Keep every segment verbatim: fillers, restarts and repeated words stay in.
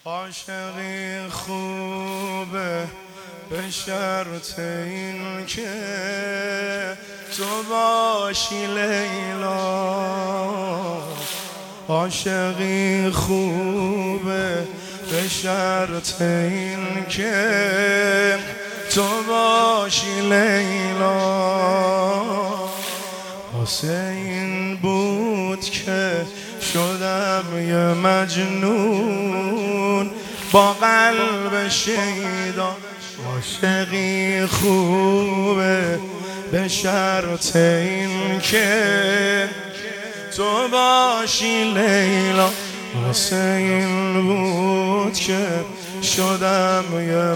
عاشقی خوبه به شرط این که تو باشی لیلا. عاشقی خوبه به شرط این که تو باشی لیلا. واسه این بود که شدم یه مجنون با قلب شیدا. عاشقی خوبه به شرط این که تو باشی لیلا. واسه این بود که شدم یه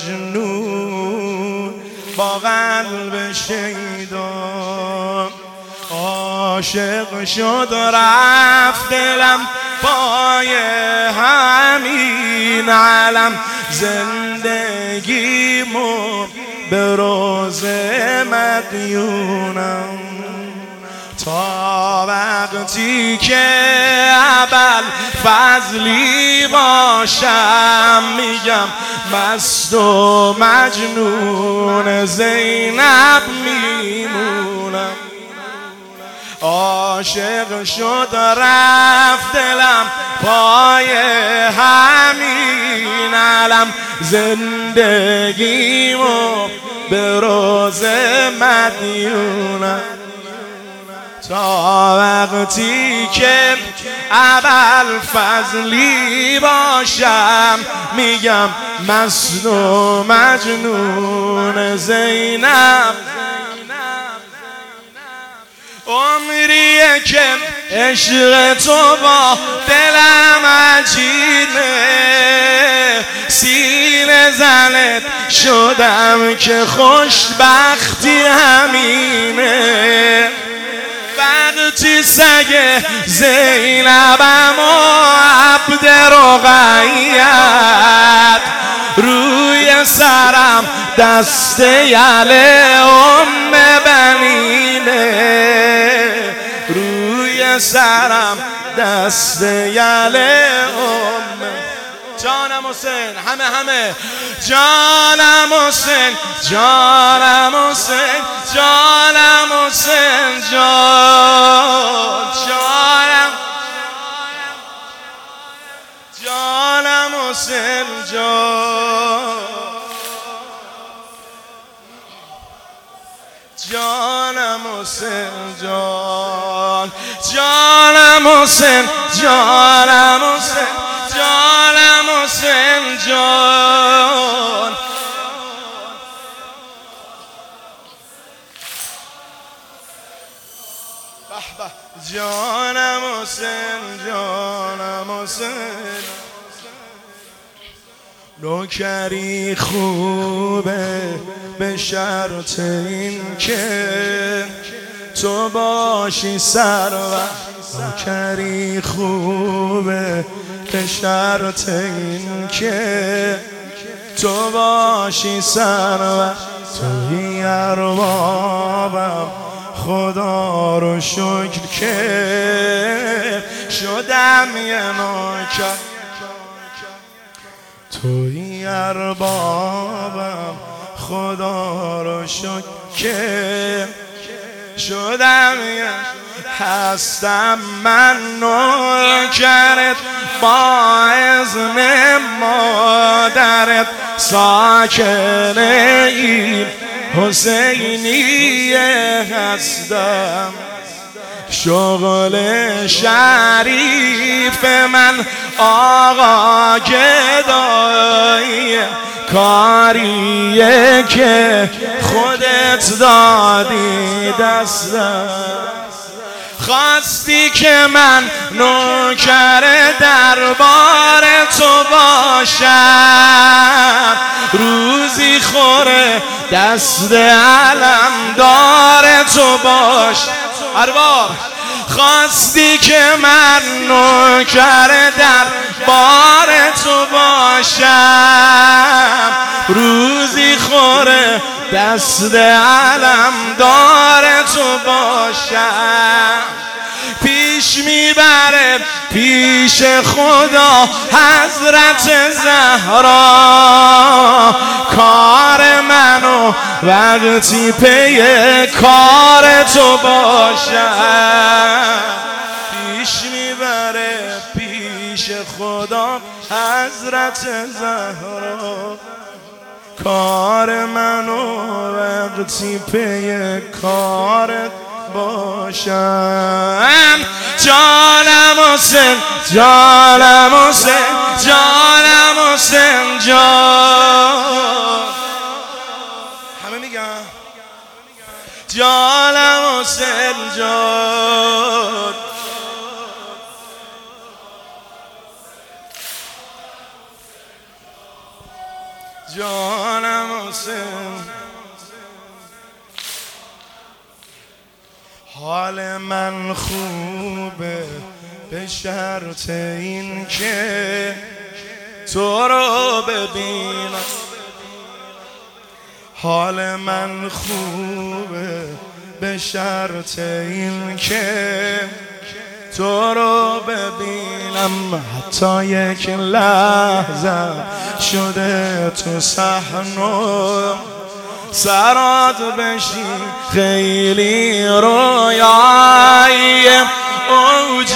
مجنون با قلب شیدا. عاشق شد رفت دلم پای همین علم، زندگیمو به روز مدیونم. تا وقتی که ابل فضلی باشم میگم مست و مجنون زینب میمونم. عاشق شد رفت دلم پای همین علم، زندگیمو به روز مدیونم. تا وقتی که ابل فضلی باشم میگم مست و مجنون زینب. عمریه که عشق تو با دلم عجینه، سینه زنت شدم که خوشبختی همینه. وقتی سگ زینبم و عبد رقیت روی سرم دست یله ام بنینه، روی سرم دست یله ام. جانم حسین همه همه جانم حسین جانم حسین جانم حسین جان جانم جانم حسین جان جانم حسین جان جانم حسین جانم حسین جانم حسین جان. به به جانم حسین جانم حسین. نوکری خوبه به شرط این که تو باشی سرور. نوکری خوبه به شرط این که تو باشی سرور. توی اربابم خدا رو شکر که شدم یه نوکر. توی اربابم خدا رو شکر که شدم یه هستم من نوکرت با اذن مادرت، ساکن این حسینیه هستم. شغل شریف من آقا گداییه، کاریه که خودت دادی دستم. خواستی که من نوکر دربار تو باشم، روزی خوره دست علمدار تو باش. ارباب خواستی که من نوکر دربار تو باشم، روزی خوره دست علمدار تو باشم. پیش میبره پیش خدا حضرت حضرت زهرا کار منو وقتی پی کار تو باشم پیش میبره پیش خدا حضرت زهرا کار منو وقتی پی کارت باشم جانم حسین جانم حسین جانم حسین جان همه میگن جانم حسین جان جانم حسین حال من خوبه به شرط این که تو رو ببینم حال من خوبه به شرط این که تو رو ببینم حتی یک لحظه شده تو صحنو سرات بشی خیلی رویایی اوج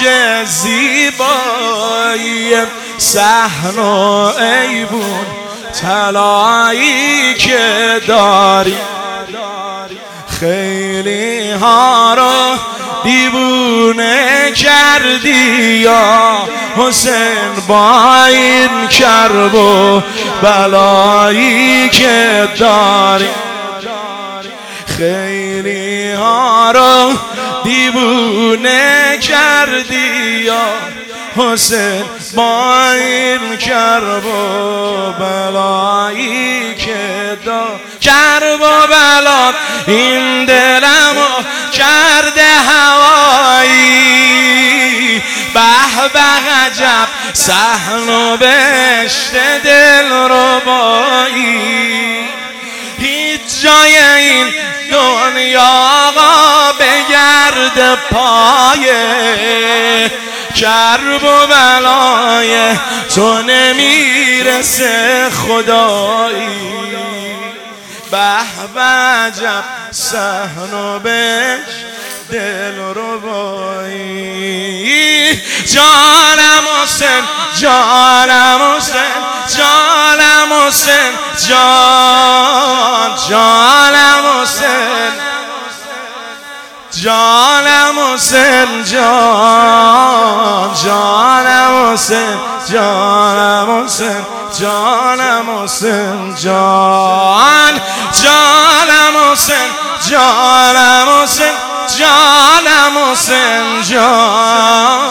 زیبایی صحنو ایبون طلایی که داری خیلی ها رو دیوونه کردی یا حسین با این کرب و بلایی که داری خیلی ها رو دیوونه کردی یا حسین با این کرب و بلایی که داری کرب و بلات این دلمو کرده هوایی به به عجب صحن و بهشت دلربایی هیچ جای این دنیا آقا بگرد پایه کرب و بلای تو نمیرسه خدایی به به عجب صحن و بهشت دلربایی جانم حسین جانم حسین جانم حسین جان جانم حسین جانم حسین جان جانم حسین جانم حسین جانم حسین جان جانم حسین جانم حسین جانم حسین جان